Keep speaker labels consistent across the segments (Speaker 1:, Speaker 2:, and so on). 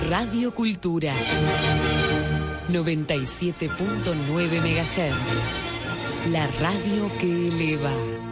Speaker 1: Radio Cultura 97.9 MHz. La radio que eleva.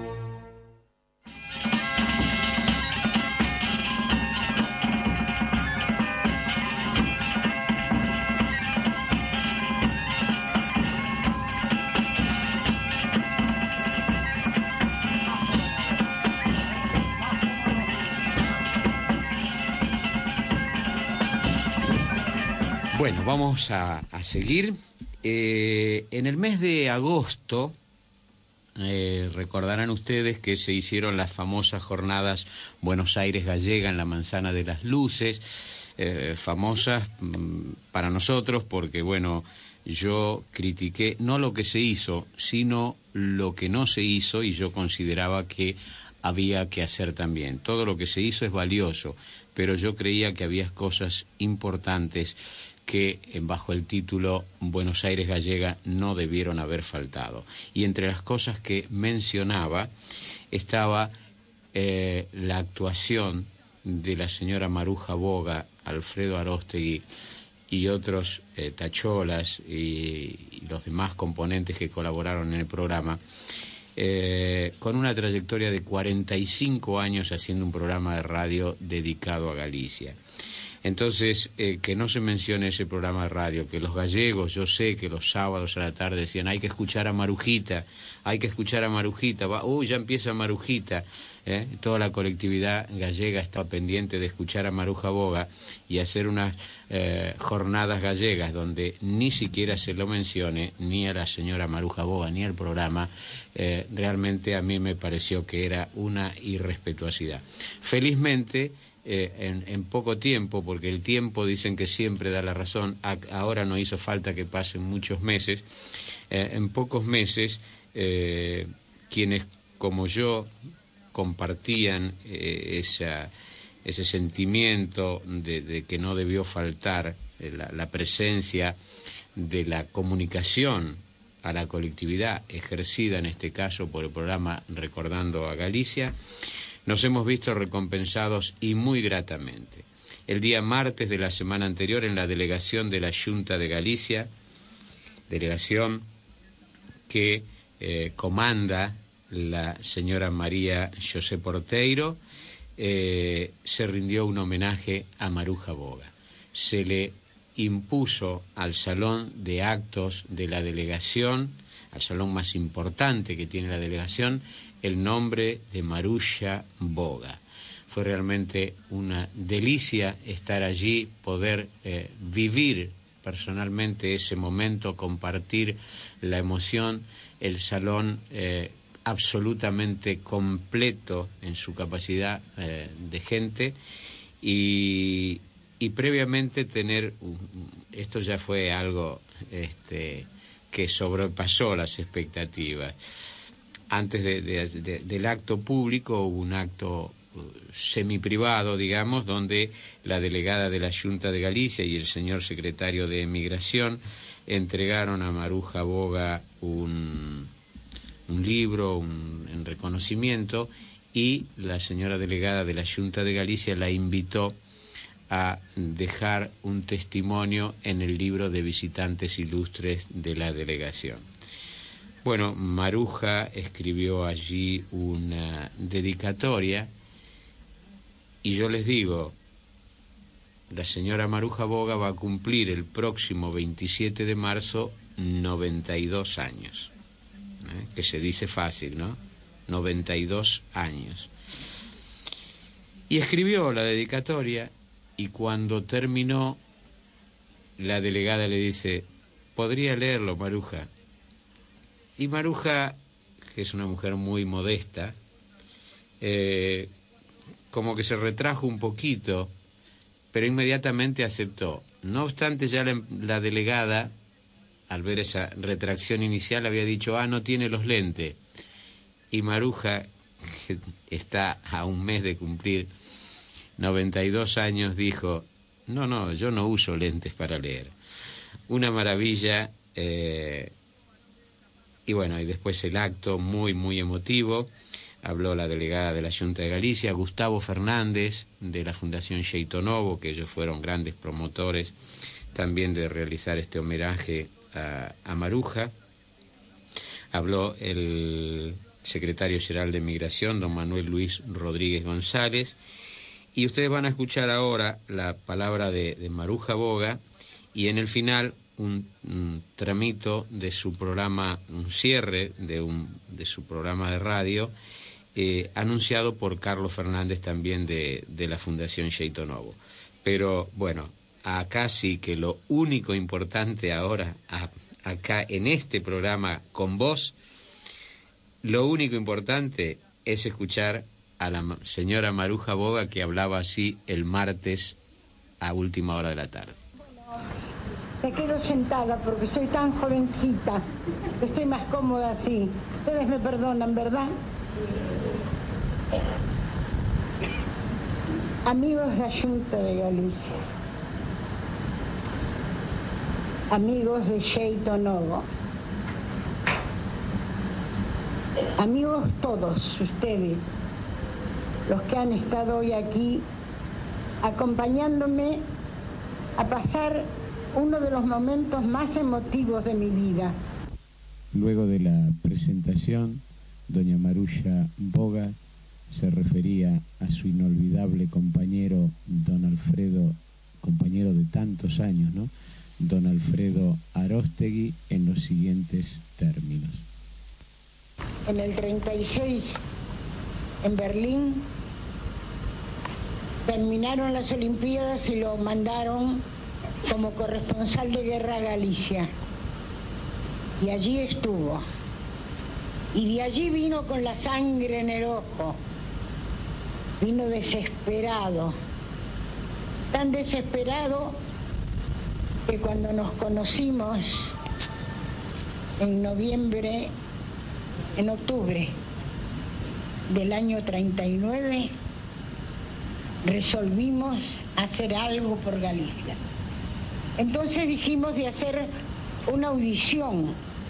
Speaker 2: Bueno, vamos a seguir. En el mes de agosto, recordarán ustedes que se hicieron las famosas jornadas Buenos Aires Gallega en la Manzana de las Luces, famosas para nosotros porque, bueno, yo critiqué no lo que se hizo, sino lo que no se hizo, y yo consideraba que había que hacer también. Todo lo que se hizo es valioso, pero yo creía que había cosas importantes que bajo el título Buenos Aires Gallega no debieron haber faltado. Y entre las cosas que mencionaba estaba la actuación de la señora Maruja Boga, Alfredo Aróstegui y otros tacholas y los demás componentes que colaboraron en el programa, con una trayectoria de 45 años haciendo un programa de radio dedicado a Galicia. Entonces, que no se mencione ese programa de radio, que los gallegos, yo sé que los sábados a la tarde decían, hay que escuchar a Marujita, ya empieza Marujita, toda la colectividad gallega estaba pendiente de escuchar a Maruja Boga y hacer unas jornadas gallegas donde ni siquiera se lo mencione, ni a la señora Maruja Boga, ni al programa. Realmente a mí me pareció que era una irrespetuosidad. Felizmente, en poco tiempo, porque el tiempo dicen que siempre da la razón, ahora no hizo falta que pasen muchos meses, en pocos meses quienes como yo compartían ese sentimiento de que no debió faltar la presencia de la comunicación a la colectividad ejercida en este caso por el programa Recordando a Galicia, nos hemos visto recompensados y muy gratamente. El día martes de la semana anterior, en la delegación de la Xunta de Galicia, delegación que comanda la señora María José Porteiro, se rindió un homenaje a Maruja Boga. Se le impuso al salón de actos de la delegación, al salón más importante que tiene la delegación, el nombre de Maruja Boga. Fue realmente una delicia estar allí, poder vivir personalmente ese momento, compartir la emoción, el salón absolutamente completo en su capacidad de gente y previamente tener, esto ya fue algo que sobrepasó las expectativas. Antes del acto público hubo un acto semiprivado, digamos, donde la delegada de la Xunta de Galicia y el señor secretario de Migración entregaron a Maruja Boga un libro en reconocimiento, y la señora delegada de la Xunta de Galicia la invitó a dejar un testimonio en el libro de visitantes ilustres de la delegación. Bueno, Maruja escribió allí una dedicatoria y yo les digo, la señora Maruja Boga va a cumplir el próximo 27 de marzo 92 años. Que se dice fácil, ¿no? 92 años. Y escribió la dedicatoria y cuando terminó, la delegada le dice, ¿podría leerlo, Maruja? Y Maruja, que es una mujer muy modesta, como que se retrajo un poquito, pero inmediatamente aceptó. No obstante, ya la delegada, al ver esa retracción inicial, había dicho, no tiene los lentes. Y Maruja, que está a un mes de cumplir 92 años, dijo, no, yo no uso lentes para leer. Una maravilla. Y bueno, y después el acto muy, muy emotivo, habló la delegada de la Junta de Galicia, Gustavo Fernández, de la Fundación Xeito Novo, que ellos fueron grandes promotores también de realizar este homenaje a Maruja. Habló el secretario general de Migración, don Manuel Luis Rodríguez González, y ustedes van a escuchar ahora la palabra de Maruja Boga, y en el final un tramito de su programa, un cierre de su programa de radio, anunciado por Carlos Fernández, también de la Fundación Xeito Novo. Pero bueno, acá sí que lo único importante ahora, acá en este programa con vos, lo único importante es escuchar a la señora Maruja Boga, que hablaba así el martes a última hora de la tarde.
Speaker 3: Me quedo sentada porque soy tan jovencita, estoy más cómoda así. Ustedes me perdonan, ¿verdad? Amigos de la Junta de Galicia, amigos de Xeito Novo, amigos todos ustedes, los que han estado hoy aquí acompañándome a pasar uno de los momentos más emotivos de mi vida.
Speaker 4: Luego de la presentación, doña Maruja Boga se refería a su inolvidable compañero, don Alfredo, compañero de tantos años, ¿no?, don Alfredo Aróstegui, en los siguientes términos.
Speaker 3: En el 36, en Berlín, terminaron las Olimpiadas y lo mandaron como corresponsal de guerra a Galicia. Y allí estuvo. Y de allí vino con la sangre en el ojo. Vino desesperado. Tan desesperado que cuando nos conocimos en octubre del año 39, resolvimos hacer algo por Galicia. Entonces dijimos de hacer una audición,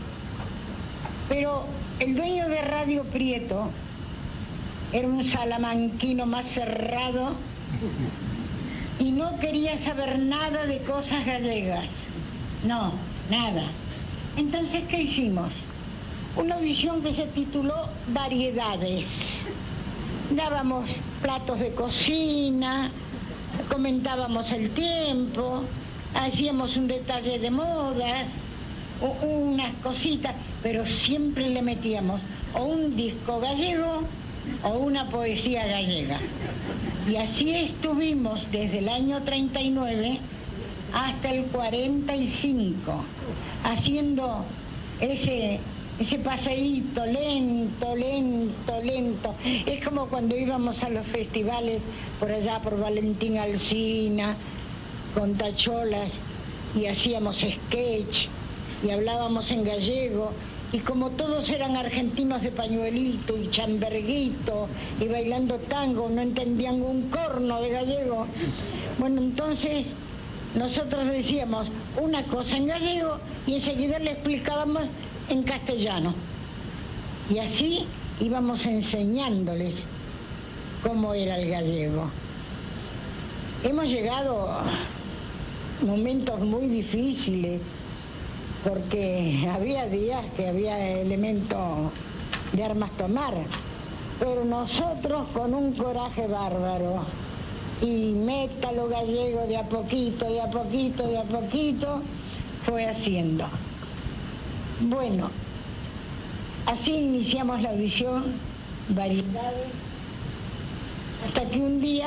Speaker 3: pero el dueño de Radio Prieto era un salamanquino más cerrado y no quería saber nada de cosas gallegas, no, nada. Entonces, ¿qué hicimos? Una audición que se tituló Variedades. Dábamos platos de cocina, comentábamos el tiempo, hacíamos un detalle de modas, unas cositas, pero siempre le metíamos o un disco gallego o una poesía gallega. Y así estuvimos desde el año 39 hasta el 45, haciendo ese paseíto lento, lento, lento. Es como cuando íbamos a los festivales por allá por Valentín Alsina, con tacholas, y hacíamos sketch, y hablábamos en gallego, y como todos eran argentinos de pañuelito y chamberguito, y bailando tango, no entendían un corno de gallego. Bueno, entonces nosotros decíamos una cosa en gallego, y enseguida le explicábamos en castellano. Y así íbamos enseñándoles cómo era el gallego. Hemos llegado a momentos muy difíciles, porque había días que había elementos de armas tomar, pero nosotros con un coraje bárbaro, y métalo gallego de a poquito, de a poquito, de a poquito, fue haciendo. Bueno, así iniciamos la audición, Variedades, hasta que un día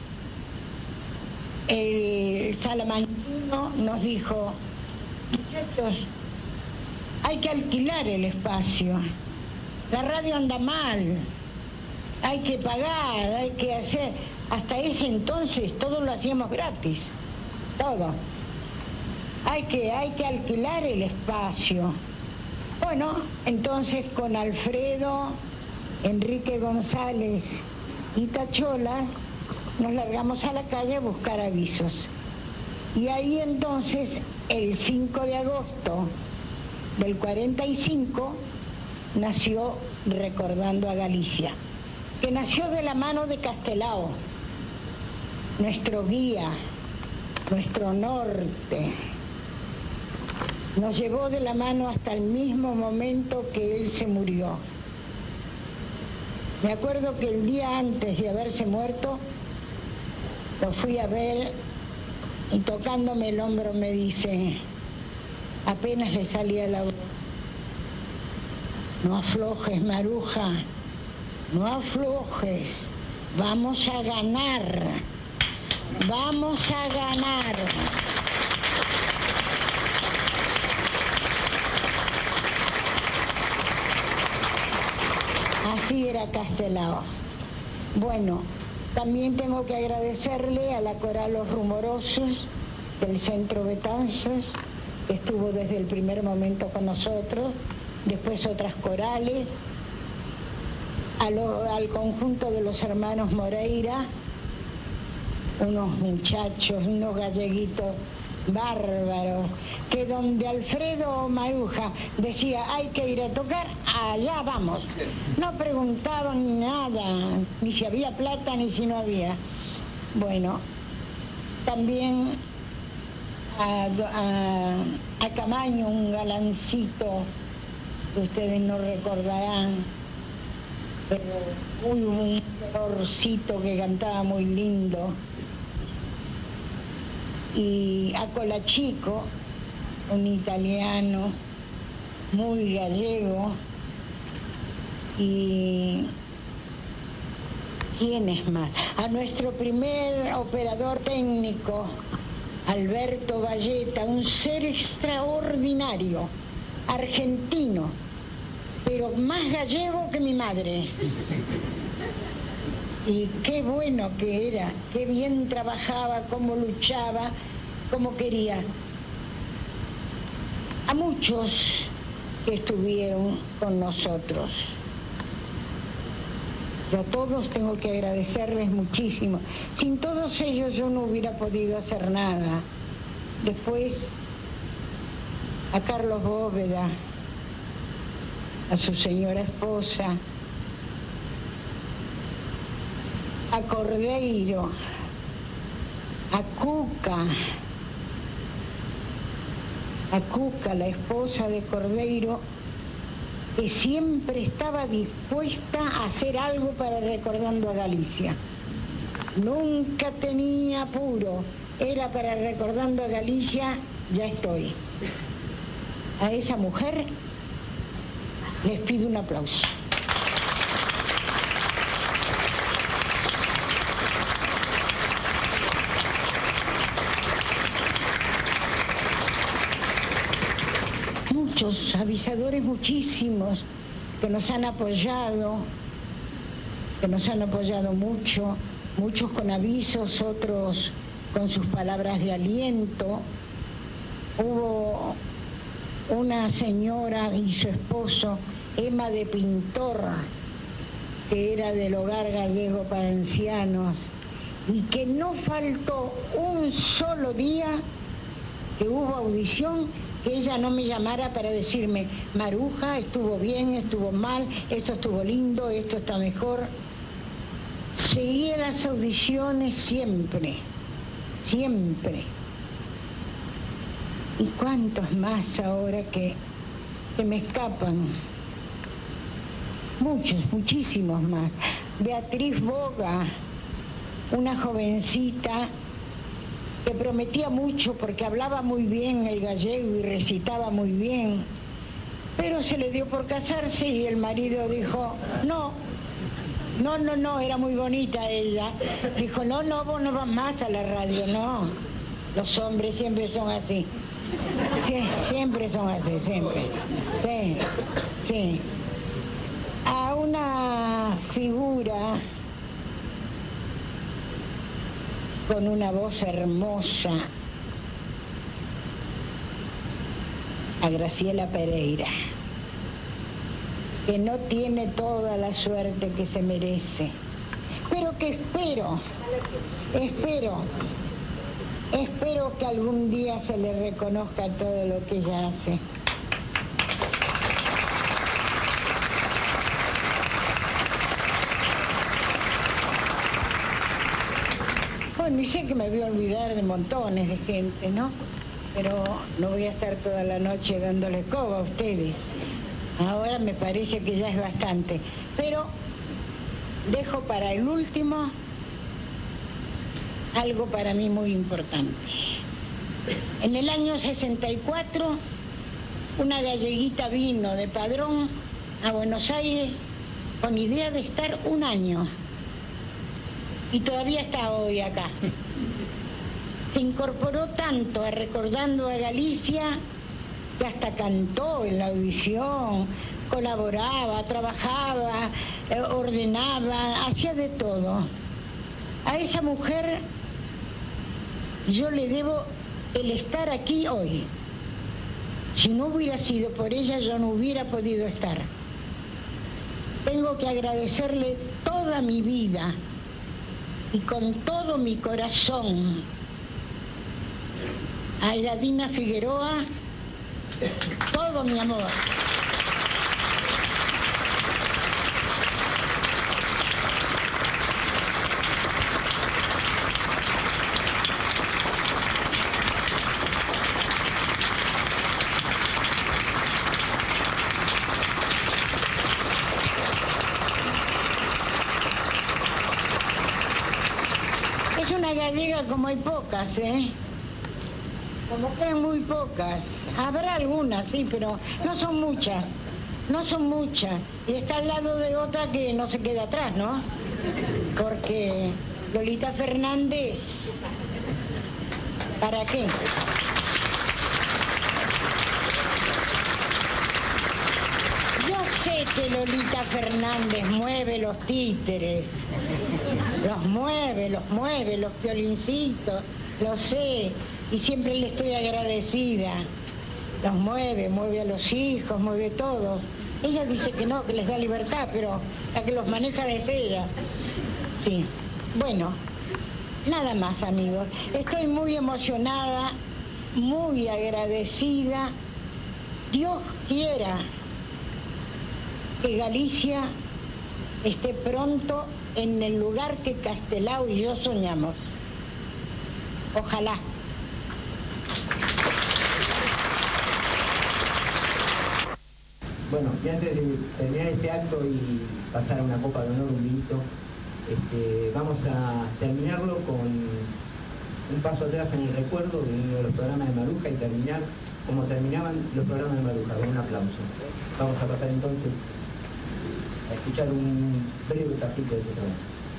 Speaker 3: el salamanquino nos dijo: muchachos, hay que alquilar el espacio, la radio anda mal, hay que pagar, hay que hacer. Hasta ese entonces todo lo hacíamos gratis, todo. Hay que alquilar el espacio. Bueno, entonces con Alfredo, Enrique González y Tacholas nos largamos a la calle a buscar avisos. Y ahí entonces, el 5 de agosto del 45, nació Recordando a Galicia. que nació de la mano de Castelao, nuestro guía, nuestro norte. Nos llevó de la mano hasta el mismo momento que él se murió. Me acuerdo que el día antes de haberse muerto, lo fui a ver y tocándome el hombro me dice, apenas le salía la voz, no aflojes, Maruja, no aflojes, vamos a ganar, vamos a ganar. Así era Castelao. Bueno, también tengo que agradecerle a la Coral Los Rumorosos del Centro Betanzos, que estuvo desde el primer momento con nosotros, después otras corales, al conjunto de los hermanos Moreira, unos muchachos, unos galleguitos bárbaros, que donde Alfredo Maruja decía hay que ir a tocar, allá vamos. No preguntaban nada, ni si había plata ni si no había. Bueno, también a Camaño, un galancito que ustedes no recordarán, pero un colorcito que cantaba muy lindo. Y a Colachico, un italiano muy gallego. Y ¿quién es más? A nuestro primer operador técnico, Alberto Valleta, un ser extraordinario, argentino, pero más gallego que mi madre. Y qué bueno que era, qué bien trabajaba, cómo luchaba, cómo quería. A muchos que estuvieron con nosotros. Y a todos tengo que agradecerles muchísimo. Sin todos ellos yo no hubiera podido hacer nada. Después, a Carlos Bóveda, a su señora esposa, a Cordeiro, a Cuca, la esposa de Cordeiro, que siempre estaba dispuesta a hacer algo para Recordando a Galicia. Nunca tenía apuro, era para Recordando a Galicia, ya estoy. A esa mujer les pido un aplauso. Muchos avisadores, muchísimos, que nos han apoyado mucho, muchos con avisos, otros con sus palabras de aliento. Hubo una señora y su esposo, Emma de Pintor, que era del Hogar Gallego para Ancianos, y que no faltó un solo día que hubo audición que ella no me llamara para decirme, Maruja, estuvo bien, estuvo mal, esto estuvo lindo, esto está mejor. Seguía las audiciones siempre, siempre. ¿Y cuántos más ahora que me escapan? Muchos, muchísimos más. Beatriz Boga, una jovencita que prometía mucho porque hablaba muy bien el gallego y recitaba muy bien, pero se le dio por casarse y el marido dijo, no, era muy bonita ella, dijo, no, vos no vas más a la radio, no, los hombres siempre son así, sí, siempre son así, siempre, sí. A una figura con una voz hermosa, a Graciela Pereira, que no tiene toda la suerte que se merece, pero que espero que algún día se le reconozca todo lo que ella hace. sé que me voy a olvidar de montones de gente, ¿no? Pero no voy a estar toda la noche dándole coba a ustedes. Ahora me parece que ya es bastante. Pero dejo para el último algo para mí muy importante. En el año 64, una galleguita vino de Padrón a Buenos Aires con idea de estar un año. Y todavía está hoy acá. Se incorporó tanto a Recordando a Galicia que hasta cantó en la audición, colaboraba, trabajaba, ordenaba, hacía de todo. A esa mujer yo le debo el estar aquí hoy. Si no hubiera sido por ella, yo no hubiera podido estar. Tengo que agradecerle toda mi vida y con todo mi corazón a Iradina Figueroa todo mi amor. Es una gallega como hay pocas, ¿eh? Como que hay muy pocas. Habrá algunas, sí, pero no son muchas. No son muchas. Y está al lado de otra que no se queda atrás, ¿no? Porque Lolita Fernández, ¿para qué? Yo sé que Lolita Fernández mueve los títeres. Los mueve, los violincitos, lo sé. Y siempre le estoy agradecida. Los mueve a los hijos, mueve a todos. Ella dice que no, que les da libertad, pero la que los maneja es ella. Sí. Bueno, nada más, amigos. Estoy muy emocionada, muy agradecida. Dios quiera que Galicia esté pronto en el lugar que Castelao y yo soñamos. Ojalá.
Speaker 5: Bueno, y antes de terminar este acto y pasar a una copa de honor, un vinito, vamos a terminarlo con un paso atrás en el recuerdo de uno de los programas de Maruja y terminar como terminaban los programas de Maruja, con un aplauso. Vamos a pasar entonces a escuchar un breve pedacito de ese programa.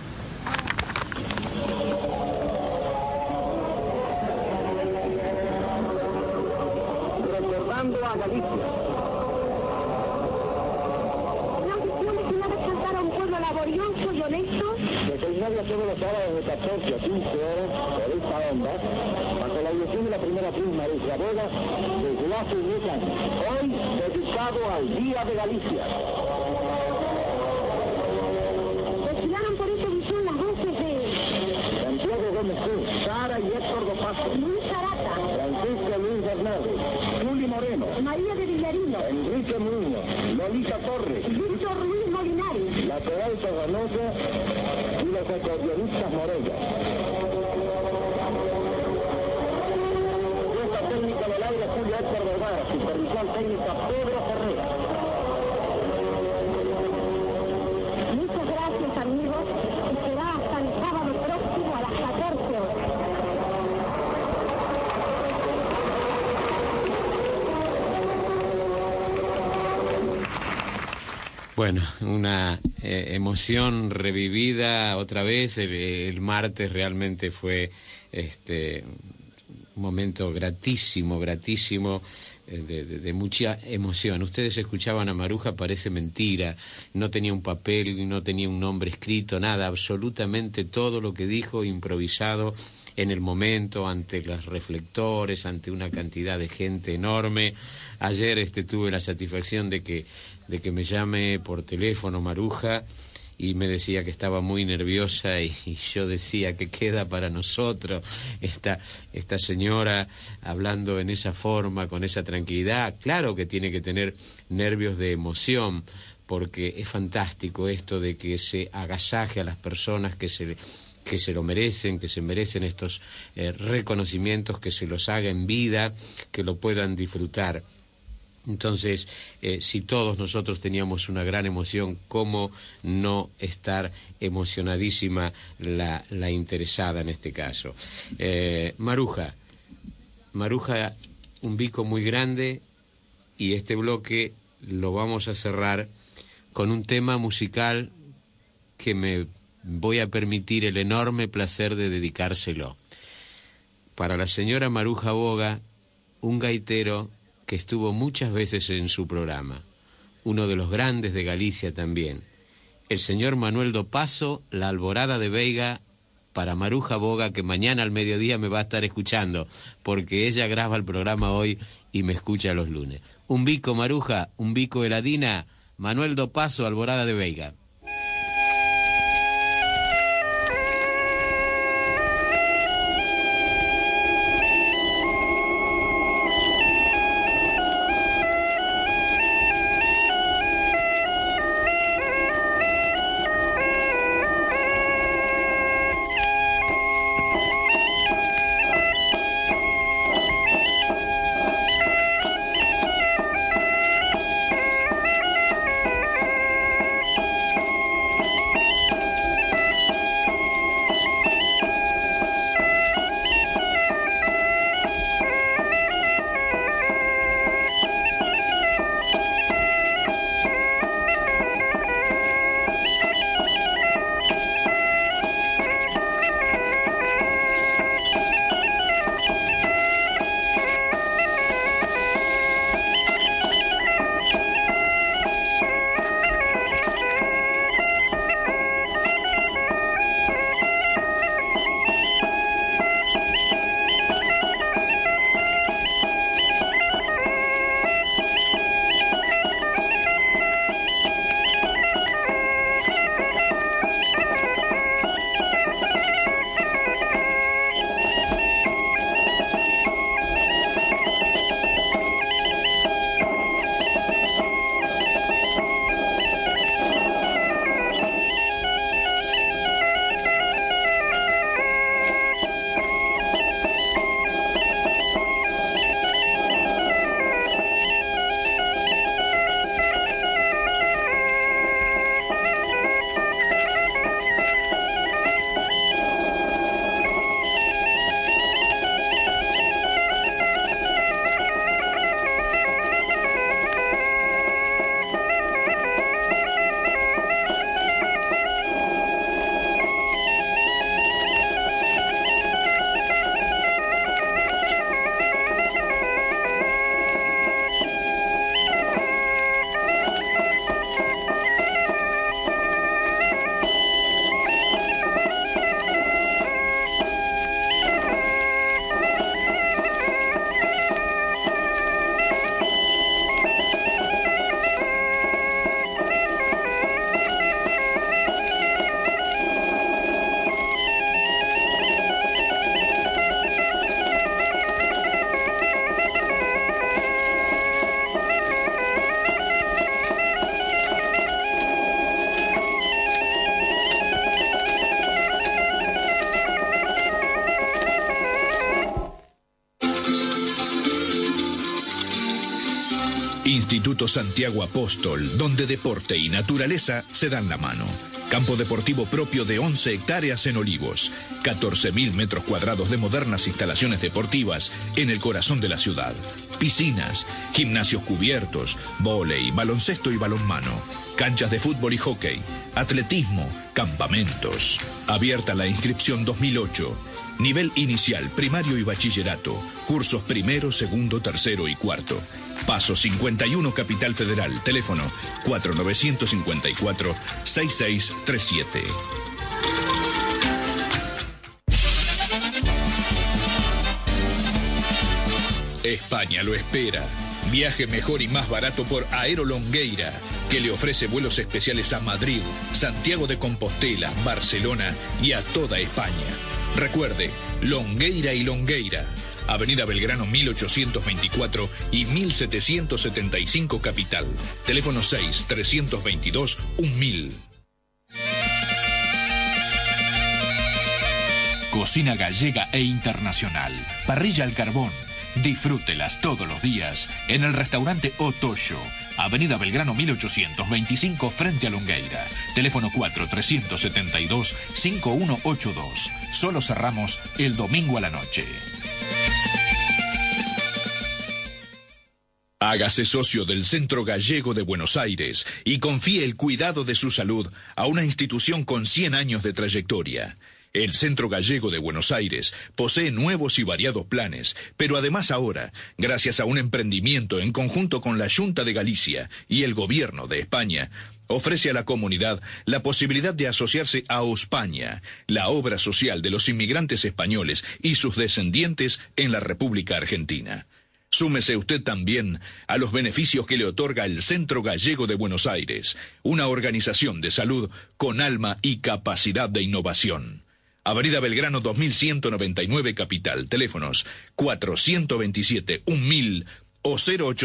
Speaker 6: Recordando a Galicia. Laborioso y honesto. De 6:30 todos los sábados de 14 a 15 horas por esta onda, bajo la dirección de la primera actriz Maruja Boga, desde hace 10 años. Hoy dedicado al Día de Galicia. Desfilaron por esta edición las voces de Santiago Gómez Cruz, Sara y Héctor Dopazo, Luis Zarata, Francisco Luis Hernández, Juli Moreno, María de Villarino, Enrique Muñoz, Lolita Torres, Víctor Luis Molinares, la Peralta Ganosa y los acordeonistas Morella. Esta técnica del aire Julio Héctor Vergara, supervisión técnica Pedro Ferreira. Muchas gracias, amigos, y será hasta el sábado próximo a las 14 horas.
Speaker 2: Bueno, una emoción revivida otra vez. El martes realmente fue un momento gratísimo de mucha emoción. Ustedes escuchaban a Maruja, parece mentira, no tenía un papel, no tenía un nombre escrito, nada, absolutamente todo lo que dijo improvisado en el momento, ante los reflectores, ante una cantidad de gente enorme. Ayer tuve la satisfacción de que me llame por teléfono Maruja y me decía que estaba muy nerviosa y yo decía que queda para nosotros esta señora hablando en esa forma, con esa tranquilidad. Claro que tiene que tener nervios de emoción, porque es fantástico esto de que se agasaje a las personas, que se que se lo merecen, que se merecen estos reconocimientos, que se los haga en vida, que lo puedan disfrutar. Entonces, si todos nosotros teníamos una gran emoción, ¿cómo no estar emocionadísima la interesada en este caso? Maruja, un bico muy grande, y este bloque lo vamos a cerrar con un tema musical que me voy a permitir el enorme placer de dedicárselo. Para la señora Maruja Boga, un gaitero que estuvo muchas veces en su programa, uno de los grandes de Galicia también, el señor Manuel do Paso, La Alborada de Veiga, para Maruja Boga, que mañana al mediodía me va a estar escuchando, porque ella graba el programa hoy y me escucha los lunes. Un bico, Maruja, un bico heladina, Manuel do Paso, Alborada de Veiga.
Speaker 7: Instituto Santiago Apóstol, donde deporte y naturaleza se dan la mano. Campo deportivo propio de 11 hectáreas en Olivos. 14.000 metros cuadrados de modernas instalaciones deportivas en el corazón de la ciudad. Piscinas, gimnasios cubiertos, vóley, baloncesto y balonmano. Canchas de fútbol y hockey, atletismo, campamentos. Abierta la inscripción 2008. Nivel inicial, primario y bachillerato. Cursos primero, segundo, tercero y cuarto. Paso 51, Capital Federal. Teléfono 4954-6637. España lo espera. Viaje mejor y más barato por Aerolongueira, que le ofrece vuelos especiales a Madrid, Santiago de Compostela, Barcelona y a toda España. Recuerde, Longueira y Longueira. Avenida Belgrano 1824 y 1775 Capital. Teléfono 6-322-1000. Cocina gallega e internacional. Parrilla al carbón. Disfrútelas todos los días en el restaurante Otoyo, Avenida Belgrano 1825, frente a Longueira. Teléfono 4-372-5182. Solo cerramos el domingo a la noche. Hágase socio del Centro Gallego de Buenos Aires y confíe el cuidado de su salud a una institución con 100 años de trayectoria. El Centro Gallego de Buenos Aires posee nuevos y variados planes, pero además ahora, gracias a un emprendimiento en conjunto con la Junta de Galicia y el Gobierno de España, ofrece a la comunidad la posibilidad de asociarse a Ospaña, la obra social de los inmigrantes españoles y sus descendientes en la República Argentina. Súmese usted también a los beneficios que le otorga el Centro Gallego de Buenos Aires, una organización de salud con alma y capacidad de innovación. Avenida Belgrano 2199 Capital. Teléfonos 427-1000 o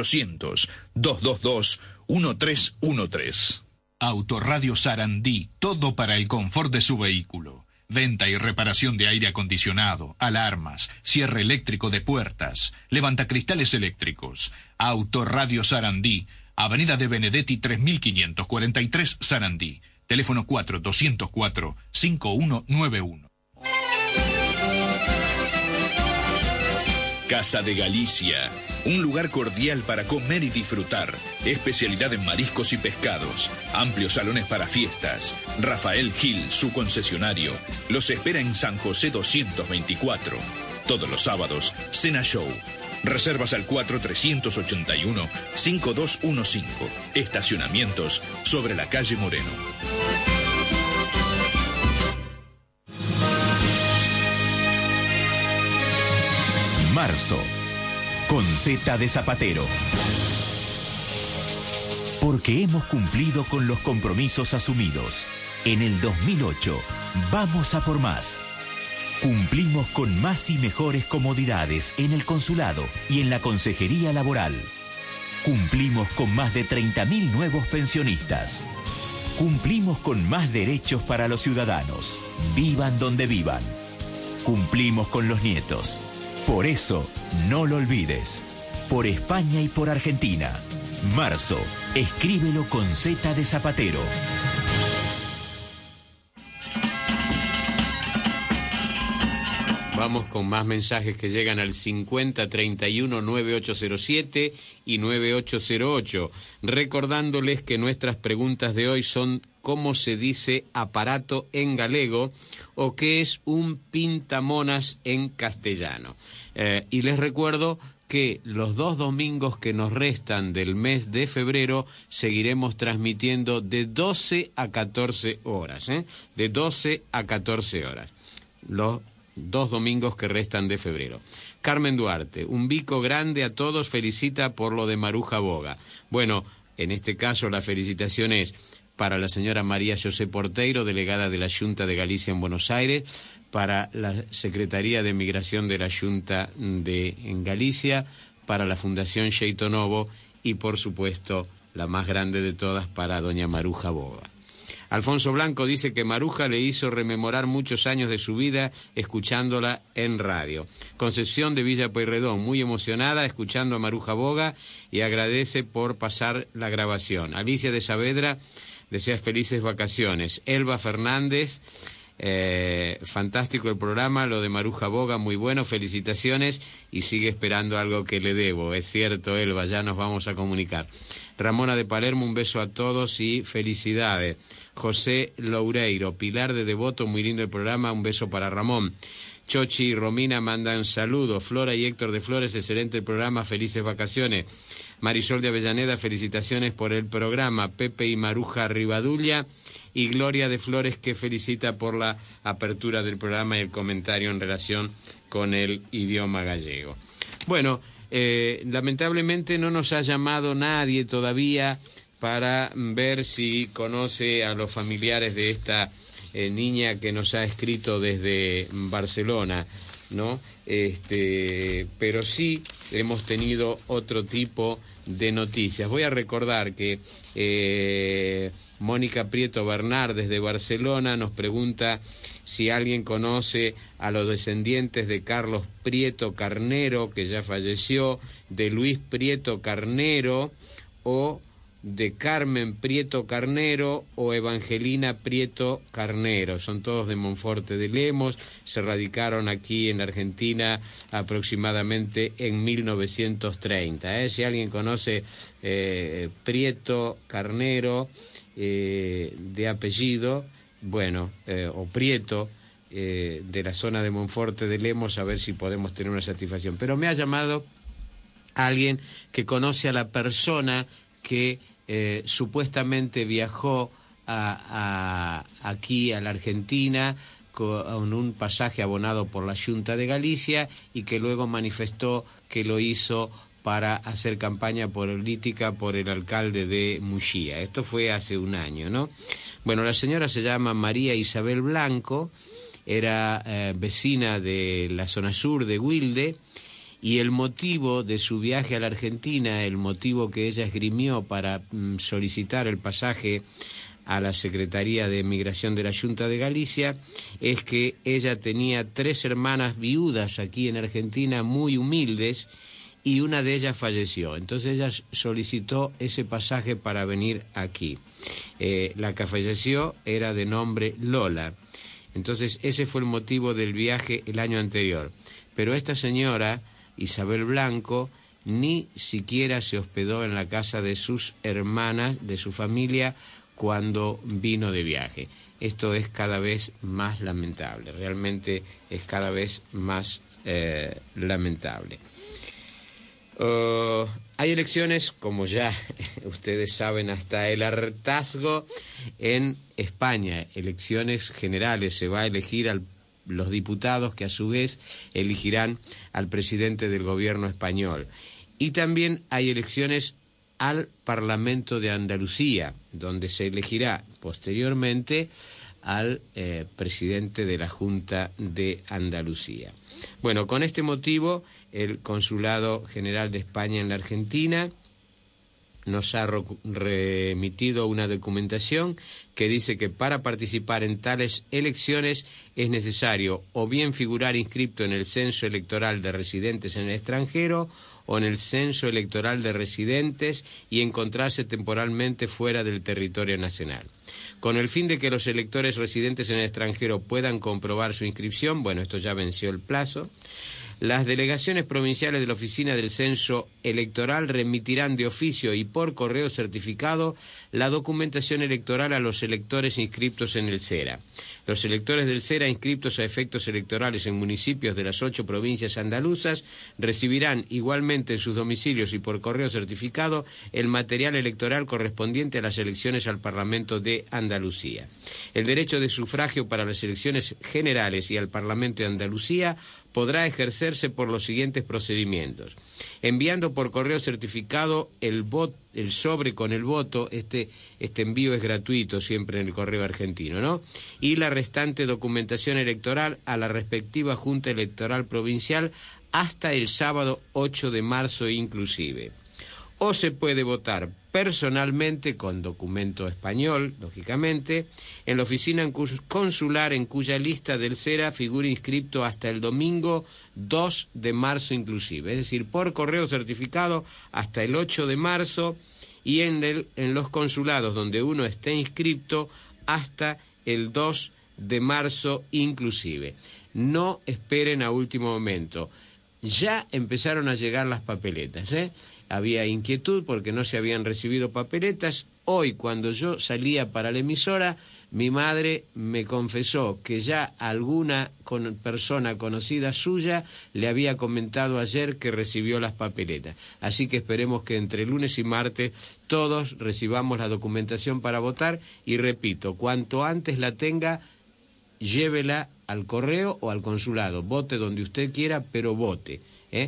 Speaker 7: 0800-222-1313. Autorradio Sarandí, todo para el confort de su vehículo. Venta y reparación de aire acondicionado, alarmas, cierre eléctrico de puertas, levantacristales eléctricos. Autorradio Sarandí, Avenida de Benedetti 3543 Sarandí. Teléfono 4-204-5191. Casa de Galicia, un lugar cordial para comer y disfrutar. Especialidad en mariscos y pescados. Amplios salones para fiestas. Rafael Gil, su concesionario, los espera en San José 224. Todos los sábados, cena show. Reservas al 4381-5215. Estacionamientos sobre la calle Moreno.
Speaker 8: Marzo, con Z de Zapatero. Porque hemos cumplido con los compromisos asumidos. En el 2008, vamos a por más. Cumplimos con más y mejores comodidades en el consulado y en la consejería laboral. Cumplimos con más de 30.000 nuevos pensionistas. Cumplimos con más derechos para los ciudadanos, vivan donde vivan. Cumplimos con los nietos. Por eso, no lo olvides. Por España y por Argentina. Marzo, escríbelo con Z de Zapatero.
Speaker 2: Vamos con más mensajes que llegan al 5031-9807 y 9808. Recordándoles que nuestras preguntas de hoy son ¿cómo se dice aparato en galego? O ¿qué es un pintamonas en castellano? Y les recuerdo que los 2 domingos que nos restan del mes de febrero seguiremos transmitiendo de 12 a 14 horas. De 12 a 14 horas. Los 2 domingos que restan de febrero. Carmen Duarte, un bico grande a todos, felicita por lo de Maruja Boga. Bueno, en este caso la felicitación es para la señora María José Porteiro, delegada de la Junta de Galicia en Buenos Aires, para la Secretaría de Migración de la Junta en Galicia, para la Fundación Xeito Novo y, por supuesto, la más grande de todas, para doña Maruja Boga. Alfonso Blanco dice que Maruja le hizo rememorar muchos años de su vida escuchándola en radio. Concepción de Villa Pueyrredón, muy emocionada escuchando a Maruja Boga y agradece por pasar la grabación. Alicia de Saavedra desea felices vacaciones. Elba Fernández, fantástico el programa, lo de Maruja Boga, muy bueno, felicitaciones y sigue esperando algo que le debo. Es cierto, Elba, ya nos vamos a comunicar. Ramona de Palermo, un beso a todos y felicidades. José Loureiro, Pilar de Devoto, muy lindo el programa, un beso para Ramón. Chochi y Romina mandan saludos. Flora y Héctor de Flores, excelente el programa, felices vacaciones. Marisol de Avellaneda, felicitaciones por el programa. Pepe y Maruja Rivadulla y Gloria de Flores, que felicita por la apertura del programa y el comentario en relación con el idioma gallego. Bueno, lamentablemente no nos ha llamado nadie todavía para ver si conoce a los familiares de esta niña que nos ha escrito desde Barcelona, ¿no? Pero sí hemos tenido otro tipo de noticias. Voy a recordar que Mónica Prieto Bernard desde Barcelona nos pregunta si alguien conoce a los descendientes de Carlos Prieto Carnero, que ya falleció, de Luis Prieto Carnero, o de Carmen Prieto Carnero o Evangelina Prieto Carnero. Son todos de Monforte de Lemos, se radicaron aquí en Argentina aproximadamente en 1930. Si alguien conoce Prieto Carnero de apellido, bueno, o Prieto, de la zona de Monforte de Lemos, a ver si podemos tener una satisfacción. Pero me ha llamado alguien que conoce a la persona que supuestamente viajó aquí a la Argentina con un pasaje abonado por la Junta de Galicia y que luego manifestó que lo hizo para hacer campaña política por el alcalde de Muxía. Esto fue hace un año, ¿no? Bueno, la señora se llama María Isabel Blanco, era vecina de la zona sur de Wilde, y el motivo de su viaje a la Argentina, el motivo que ella esgrimió para solicitar el pasaje a la Secretaría de Migración de la Junta de Galicia, es que ella tenía 3 hermanas viudas aquí en Argentina muy humildes y una de ellas falleció. Entonces ella solicitó ese pasaje para venir aquí. La que falleció era de nombre Lola. Entonces ese fue el motivo del viaje el año anterior. Pero esta señora, Isabel Blanco, ni siquiera se hospedó en la casa de sus hermanas, de su familia, cuando vino de viaje. Esto es cada vez más lamentable, realmente es cada vez más lamentable. Hay elecciones, como ya ustedes saben, hasta el hartazgo en España, elecciones generales, se va a elegir los diputados que a su vez elegirán al presidente del gobierno español. Y también hay elecciones al Parlamento de Andalucía, donde se elegirá posteriormente al presidente de la Junta de Andalucía. Bueno, con este motivo, el Consulado General de España en la Argentina nos ha remitido una documentación que dice que para participar en tales elecciones es necesario o bien figurar inscripto en el censo electoral de residentes en el extranjero o en el censo electoral de residentes y encontrarse temporalmente fuera del territorio nacional. Con el fin de que los electores residentes en el extranjero puedan comprobar su inscripción, bueno, esto ya venció el plazo, las delegaciones provinciales de la Oficina del Censo Electoral remitirán de oficio y por correo certificado la documentación electoral a los electores inscriptos en el SERA. Los electores del SERA inscriptos a efectos electorales en municipios de las 8 provincias andaluzas recibirán igualmente en sus domicilios y por correo certificado el material electoral correspondiente a las elecciones al Parlamento de Andalucía. El derecho de sufragio para las elecciones generales y al Parlamento de Andalucía podrá ejercerse por los siguientes procedimientos: enviando por correo certificado el sobre con el voto, este envío es gratuito siempre en el correo argentino, ¿no? Y la restante documentación electoral a la respectiva Junta Electoral Provincial hasta el sábado 8 de marzo inclusive. O se puede votar personalmente con documento español, lógicamente, en la oficina consular en cuya lista del SERA figura inscripto hasta el domingo 2 de marzo inclusive, es decir, por correo certificado hasta el 8 de marzo y en los consulados donde uno esté inscripto hasta el 2 de marzo inclusive. No esperen a último momento. Ya empezaron a llegar las papeletas, Había inquietud porque no se habían recibido papeletas. Hoy, cuando yo salía para la emisora, mi madre me confesó que ya alguna persona conocida suya le había comentado ayer que recibió las papeletas. Así que esperemos que entre lunes y martes todos recibamos la documentación para votar. Y repito, cuanto antes la tenga, llévela al correo o al consulado. Vote donde usted quiera, pero vote.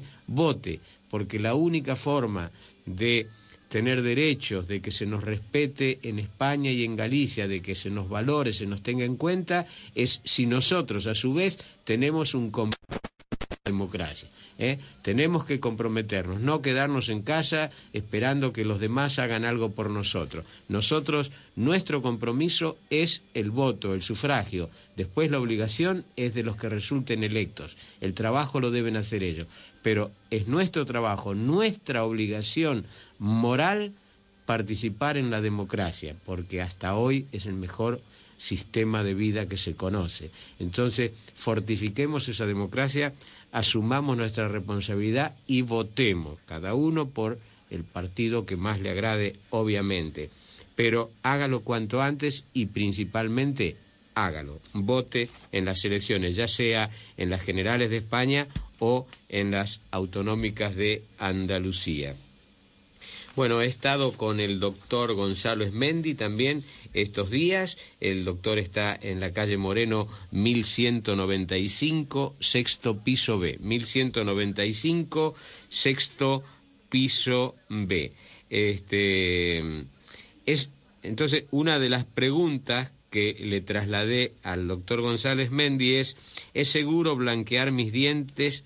Speaker 2: Vote. Porque la única forma de tener derechos, de que se nos respete en España y en Galicia, de que se nos valore, se nos tenga en cuenta, es si nosotros, a su vez, tenemos un compromiso democracia. Tenemos que comprometernos, no quedarnos en casa esperando que los demás hagan algo por nosotros. Nuestro compromiso es el voto, el sufragio. Después la obligación es de los que resulten electos. El trabajo lo deben hacer ellos. Pero es nuestro trabajo, nuestra obligación moral participar en la democracia, porque hasta hoy es el mejor sistema de vida que se conoce. Entonces, fortifiquemos esa democracia, asumamos nuestra responsabilidad y votemos, cada uno por el partido que más le agrade, obviamente. Pero hágalo cuanto antes y principalmente hágalo. Vote en las elecciones, ya sea en las generales de España o en las autonómicas de Andalucía. Bueno, he estado con el doctor Gonzalo Esmendi también estos días. El doctor está en la calle Moreno 1195, sexto piso B. 1195, sexto piso B. Entonces, una de las preguntas que le trasladé al doctor Gonzalo Esmendi ¿es seguro blanquear mis dientes?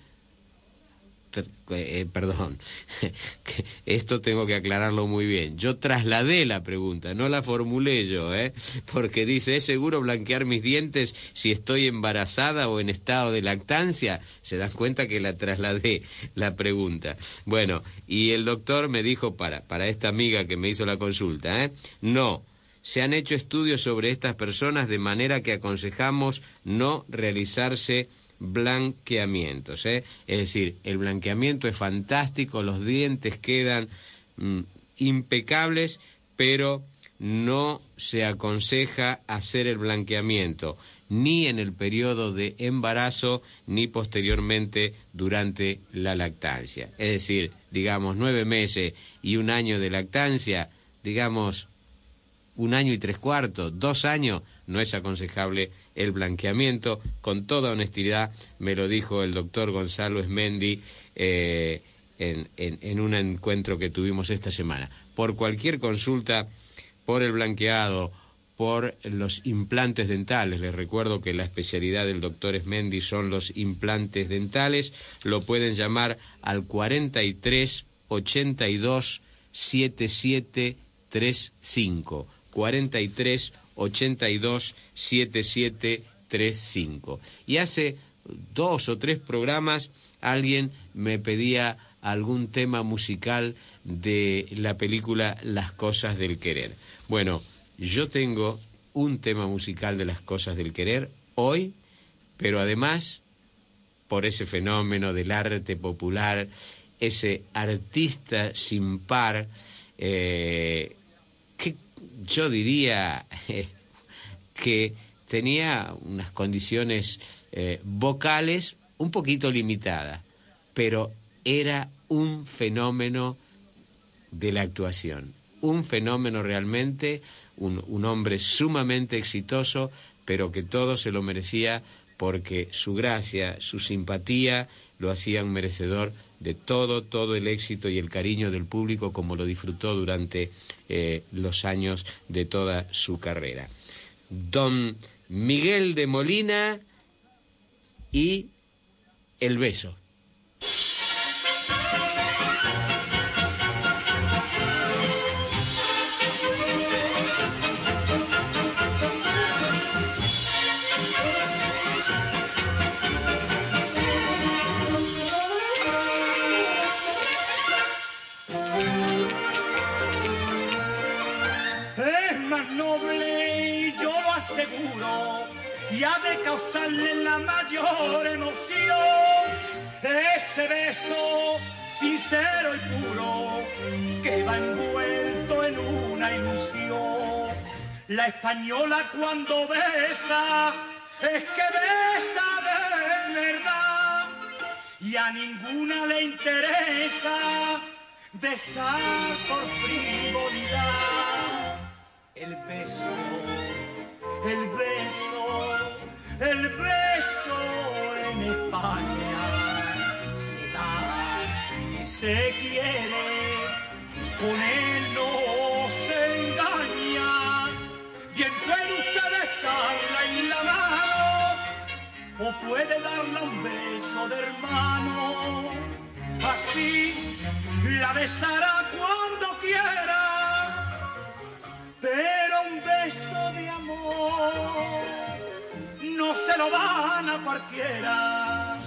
Speaker 2: Perdón, esto tengo que aclararlo muy bien. Yo trasladé la pregunta, no la formulé yo, porque dice, ¿es seguro blanquear mis dientes si estoy embarazada o en estado de lactancia? Se dan cuenta que la trasladé la pregunta. Bueno, y el doctor me dijo para esta amiga que me hizo la consulta, no, se han hecho estudios sobre estas personas de manera que aconsejamos no realizarse blanqueamientos, Es decir, el blanqueamiento es fantástico, los dientes quedan impecables, pero no se aconseja hacer el blanqueamiento ni en el periodo de embarazo ni posteriormente durante la lactancia. Es decir, digamos 9 meses y 1 año de lactancia, digamos 1 año y 3/4, 2 años, no es aconsejable el blanqueamiento. Con toda honestidad me lo dijo el doctor Gonzalo Esmendi en un encuentro que tuvimos esta semana. Por cualquier consulta, por el blanqueado, por los implantes dentales, les recuerdo que la especialidad del doctor Esmendi son los implantes dentales, lo pueden llamar al 43 82 7735. 43 82 7735. Y hace 2 o 3 programas alguien me pedía algún tema musical de la película Las cosas del querer. Bueno, yo tengo un tema musical de Las cosas del querer hoy, pero además por ese fenómeno del arte popular, ese artista sin par, que yo diría que tenía unas condiciones vocales un poquito limitadas, pero era un fenómeno de la actuación, un fenómeno realmente, un hombre sumamente exitoso, pero que todo se lo merecía porque su gracia, su simpatía lo hacían merecedor de todo el éxito y el cariño del público, como lo disfrutó durante los años de toda su carrera. Don Miguel de Molina y El beso.
Speaker 9: Y ha de causarle la mayor emoción ese beso sincero y puro que va envuelto en una ilusión. La española cuando besa es que besa de verdad y a ninguna le interesa besar por frivolidad. El beso en España se da si se quiere, con él no se engaña. Bien puede usted besarla en la mano o o puede darle un beso de hermano. Así la besará cuando quiera, pero un beso de amor no se lo dan a cualquiera.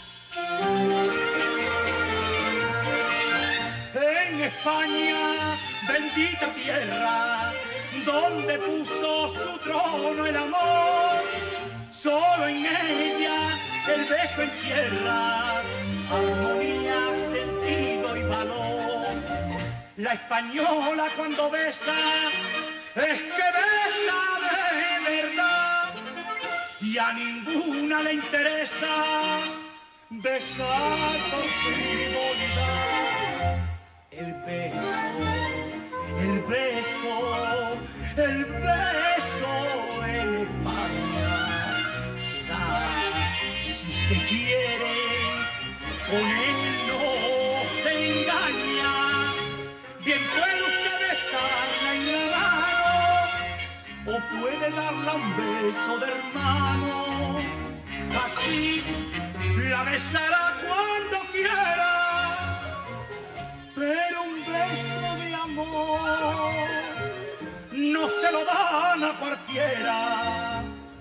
Speaker 9: En España, bendita tierra, donde puso su trono el amor, solo en ella el beso encierra armonía, sentido y valor. La española cuando besa es que besa de verdad, y a ninguna le interesa besar por frivolidad. El beso, el beso, el beso en España se da si se quiere, con él no se engaña. Bien puede usted besarla en la mano, o puede darle un beso de hermano. Así la besará cuando quiera, pero un beso de amor no se lo dan a cualquiera.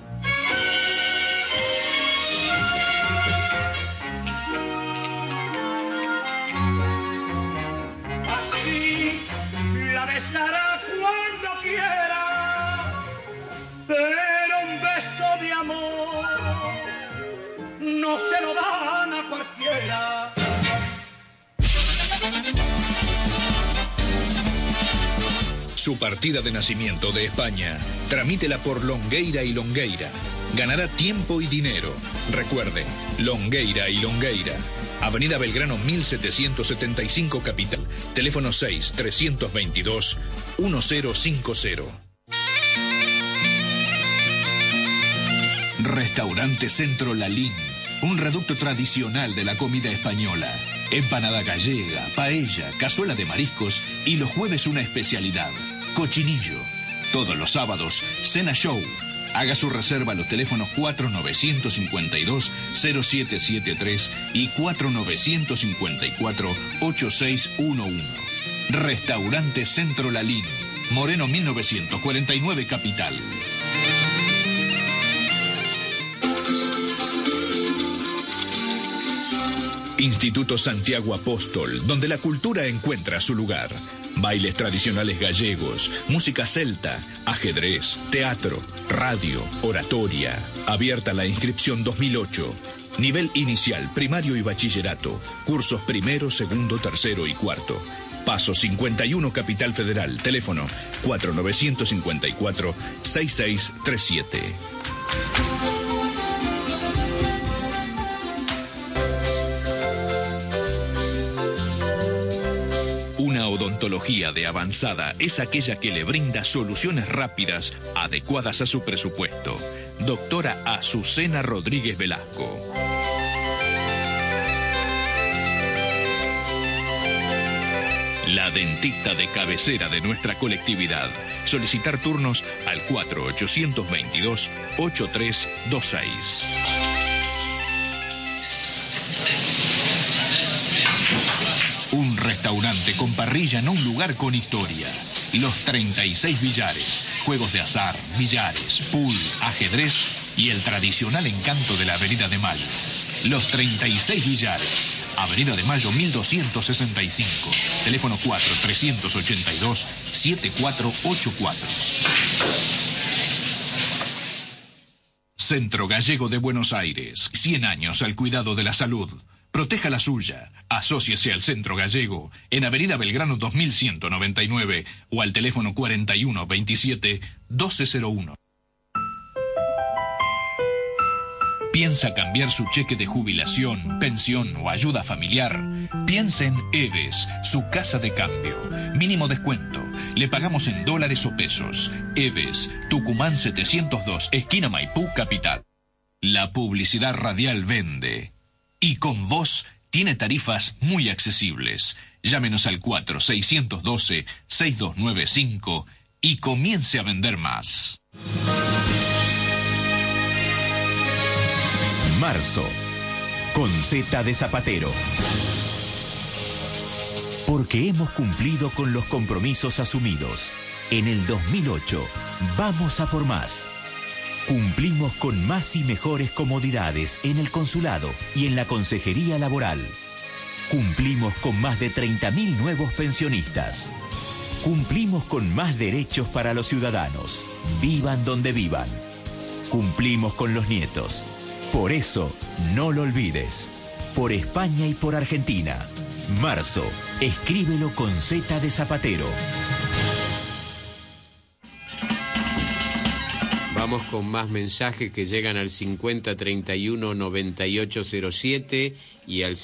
Speaker 9: Así la besará cuando quiera, pero un beso de amor no se lo dan a cualquiera.
Speaker 7: Su partida de nacimiento de España, tramítela por Longueira y Longueira. Ganará tiempo y dinero. Recuerden, Longueira y Longueira. Avenida Belgrano 1775 Capital. Teléfono 6-322-1050. Restaurante Centro Lalín. Un reducto tradicional de la comida española. Empanada gallega, paella, cazuela de mariscos y los jueves una especialidad, cochinillo. Todos los sábados, cena show. Haga su reserva a los teléfonos 4952-0773 y 4954-8611. Restaurante Centro Lalín, Moreno 1949 Capital. Instituto Santiago Apóstol, donde la cultura encuentra su lugar. Bailes tradicionales gallegos, música celta, ajedrez, teatro, radio, oratoria. Abierta la inscripción 2008. Nivel inicial, primario y bachillerato. Cursos primero, segundo, tercero y cuarto. Paso 51 Capital Federal. Teléfono 4954-6637. Una odontología de avanzada es aquella que le brinda soluciones rápidas, adecuadas a su presupuesto. Doctora Azucena Rodríguez Velasco. La dentista de cabecera de nuestra colectividad. Solicitar turnos al 4822-8326. Un restaurante con parrilla en un lugar con historia. Los 36 billares, juegos de azar, billares, pool, ajedrez y el tradicional encanto de la Avenida de Mayo. Los 36 billares, Avenida de Mayo 1265. Teléfono 4-382-7484. Centro Gallego de Buenos Aires. 100 años al cuidado de la salud. Proteja la suya. Asóciese al Centro Gallego en Avenida Belgrano 2199 o al teléfono 4127-1201. ¿Piensa cambiar su cheque de jubilación, pensión o ayuda familiar? Piensa en Eves, su casa de cambio. Mínimo descuento. Le pagamos en dólares o pesos. Eves, Tucumán 702, esquina Maipú, Capital. La publicidad radial vende. Y con vos tiene tarifas muy accesibles. Llámenos al 4612-6295 y comience a vender más.
Speaker 8: Marzo, con Z de Zapatero. Porque hemos cumplido con los compromisos asumidos. En el 2008, vamos a por más. Cumplimos con más y mejores comodidades en el consulado y en la consejería laboral. Cumplimos con más de 30.000 nuevos pensionistas. Cumplimos con más derechos para los ciudadanos, vivan donde vivan. Cumplimos con los nietos. Por eso, no lo olvides. Por España y por Argentina. Marzo, escríbelo con Z de Zapatero.
Speaker 2: Vamos con más mensajes que llegan al 5031-9807 y al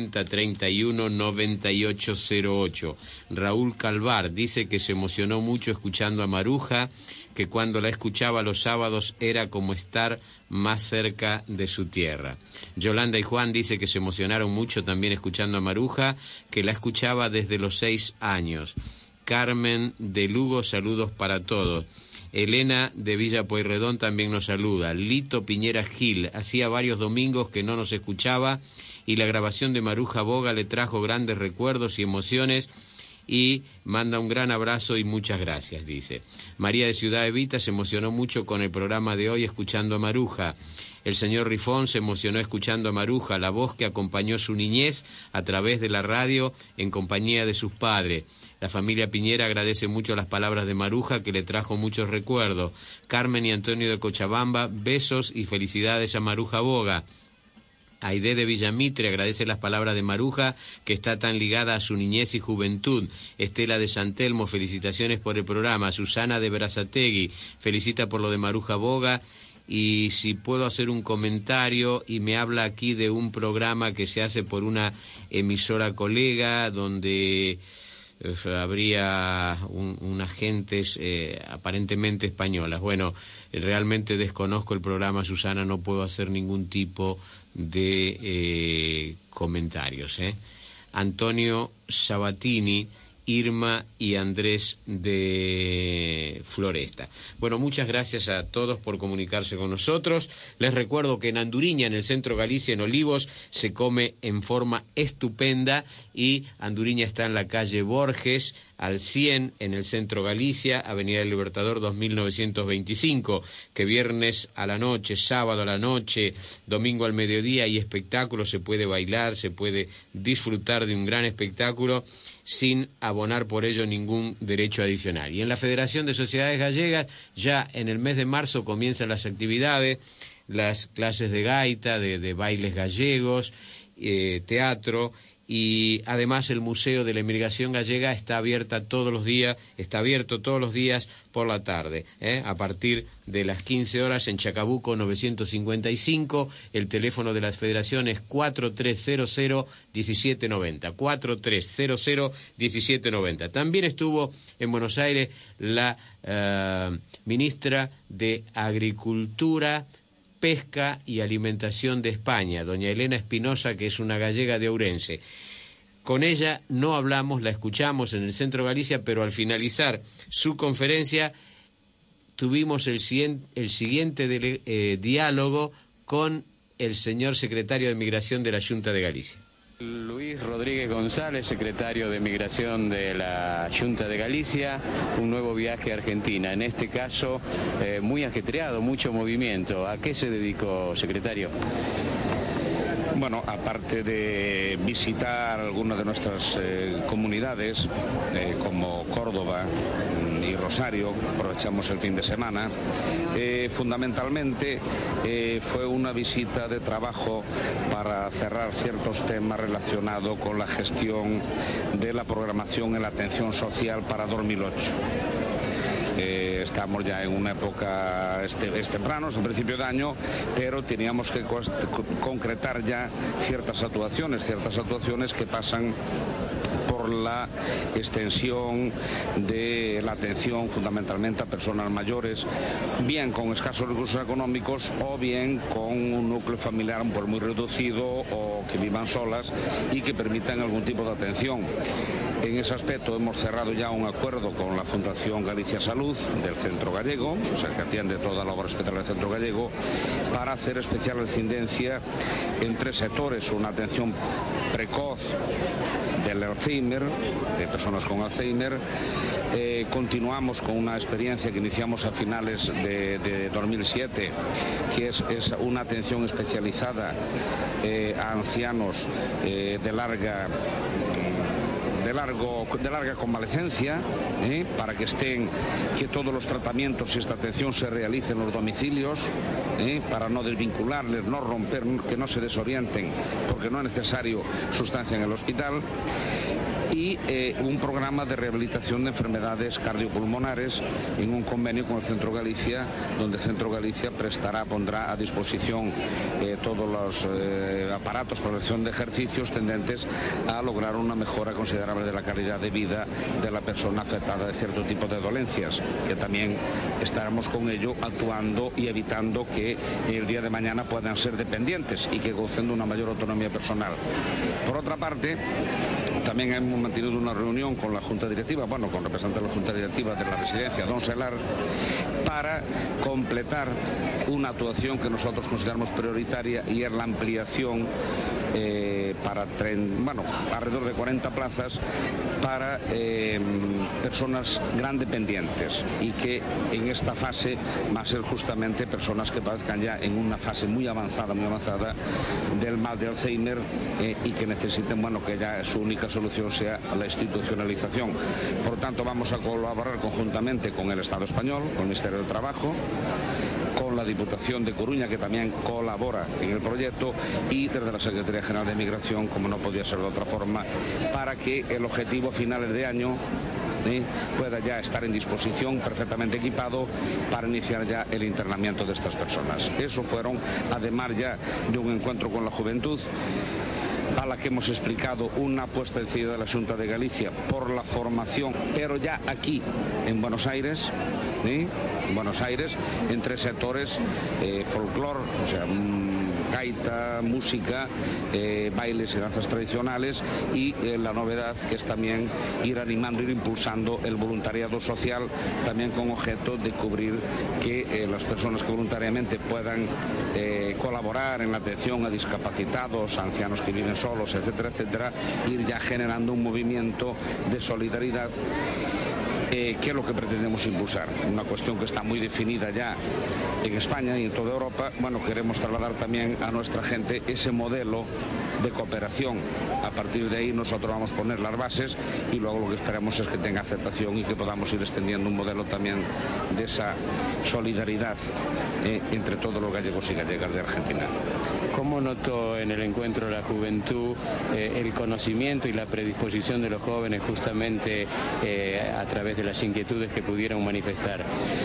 Speaker 2: 5031-9808. Raúl Calvar dice que se emocionó mucho escuchando a Maruja, que cuando la escuchaba los sábados era como estar más cerca de su tierra. Yolanda y Juan dice que se emocionaron mucho también escuchando a Maruja, que la escuchaba desde los 6 años. Carmen de Lugo, saludos para todos. Elena de Villa Pueyrredón también nos saluda. Lito Piñera Gil, hacía varios domingos que no nos escuchaba y la grabación de Maruja Boga le trajo grandes recuerdos y emociones y manda un gran abrazo y muchas gracias, dice. María de Ciudad Evita se emocionó mucho con el programa de hoy escuchando a Maruja. El señor Rifón se emocionó escuchando a Maruja, la voz que acompañó su niñez a través de la radio en compañía de sus padres. La familia Piñera agradece mucho las palabras de Maruja, que le trajo muchos recuerdos. Carmen y Antonio de Cochabamba, besos y felicidades a Maruja Boga. Aide de Villamitre agradece las palabras de Maruja, que está tan ligada a su niñez y juventud. Estela de Santelmo, felicitaciones por el programa. Susana de Berazategui, felicita por lo de Maruja Boga. Y si puedo hacer un comentario, y me habla aquí de un programa que se hace por una emisora colega, donde habría unas gentes aparentemente españolas. Bueno, realmente desconozco el programa, Susana, no puedo hacer ningún tipo de comentarios. Antonio Sabatini, Irma y Andrés de Floresta. Bueno, muchas gracias a todos por comunicarse con nosotros. Les recuerdo que en Anduriña, en el centro Galicia, en Olivos, se come en forma estupenda, y Anduriña está en la calle Borges, al 100, en el centro Galicia, Avenida del Libertador 2925, que viernes a la noche, sábado a la noche, domingo al mediodía hay espectáculos, se puede bailar, se puede disfrutar de un gran espectáculo sin abonar por ello ningún derecho adicional. Y en la Federación de Sociedades Gallegas, ya en el mes de marzo comienzan las actividades, las clases de gaita, de bailes gallegos, teatro, y además el Museo de la Emigración Gallega está abierto todos los días por la tarde, a partir de las 15 horas en Chacabuco 955, el teléfono de las federaciones 4300-1790, 4300-1790. También estuvo en Buenos Aires la ministra de Agricultura, Pesca y Alimentación de España, doña Elena Espinosa, que es una gallega de Ourense. Con ella no hablamos, la escuchamos en el Centro Galicia, pero al finalizar su conferencia tuvimos el siguiente diálogo con el señor secretario de Migración de la Junta de Galicia.
Speaker 10: Luis Rodríguez González, secretario de Migración de la Junta de Galicia, un nuevo viaje a Argentina, en este caso muy ajetreado, mucho movimiento. ¿A qué se dedicó, secretario?
Speaker 11: Bueno, aparte de visitar algunas de nuestras comunidades, como Córdoba y Rosario, aprovechamos el fin de semana, fundamentalmente fue una visita de trabajo para cerrar ciertos temas relacionados con la gestión de la programación en la atención social para 2008. Estamos ya en una época, es temprano, es el principio de año, pero teníamos que concretar ya ciertas actuaciones que pasan por la extensión de la atención fundamentalmente a personas mayores, bien con escasos recursos económicos o bien con un núcleo familiar pues muy reducido o que vivan solas y que permitan algún tipo de atención. En ese aspecto hemos cerrado ya un acuerdo con la Fundación Galicia Salud, de del Centro Gallego, o sea, que atiende toda la obra hospitalaria del Centro Gallego, para hacer especial incidencia en 3 sectores: una atención precoz del Alzheimer, de personas con Alzheimer. Continuamos con una experiencia que iniciamos a finales de 2007, que es una atención especializada a ancianos de larga convalecencia, para que todos los tratamientos y esta atención se realicen en los domicilios, para no desvincularles, no romper, que no se desorienten, porque no es necesario sustancia en el hospital. Y un programa de rehabilitación de enfermedades cardiopulmonares en un convenio con el Centro Galicia, donde el Centro Galicia pondrá a disposición todos los aparatos para la realización de ejercicios tendentes a lograr una mejora considerable de la calidad de vida de la persona afectada de cierto tipo de dolencias, que también estaremos con ello actuando y evitando que el día de mañana puedan ser dependientes y que gocen de una mayor autonomía personal. Por otra parte, también hemos mantenido una reunión con la Junta Directiva, con representantes de la Junta Directiva de la residencia Don Selar, para completar una actuación que nosotros consideramos prioritaria, y es la ampliación para alrededor de 40 plazas para personas gran dependientes, y que en esta fase va a ser justamente personas que padezcan ya en una fase muy avanzada del mal de Alzheimer, y que necesiten, que ya su única solución sea la institucionalización. Por tanto, vamos a colaborar conjuntamente con el Estado español, con el Ministerio del Trabajo, con la Diputación de Coruña, que también colabora en el proyecto, y desde la Secretaría General de Migración, como no podía ser de otra forma, para que el objetivo a finales de año pueda ya estar en disposición, perfectamente equipado, para iniciar ya el internamiento de estas personas. Eso fueron, además ya de un encuentro con la juventud, a la que hemos explicado una apuesta decidida de la Xunta de Galicia por la formación, pero ya aquí en Buenos Aires, en 3 sectores: folclore, o sea, gaita, música, bailes y danzas tradicionales, y la novedad, que es también ir animando, ir impulsando el voluntariado social, también con objeto de cubrir que las personas que voluntariamente puedan colaborar en la atención a discapacitados, a ancianos que viven solos, etcétera, etcétera, ir ya generando un movimiento de solidaridad, que es lo que pretendemos impulsar. Una cuestión que está muy definida ya en España y en toda Europa. Queremos trasladar también a nuestra gente ese modelo de cooperación. A partir de ahí nosotros vamos a poner las bases, y luego lo que esperamos es que tenga aceptación y que podamos ir extendiendo un modelo también de esa solidaridad entre todos los gallegos y gallegas de Argentina.
Speaker 10: ¿Cómo notó en el encuentro de la juventud el conocimiento y la predisposición de los jóvenes justamente a través de las inquietudes que pudieron manifestar?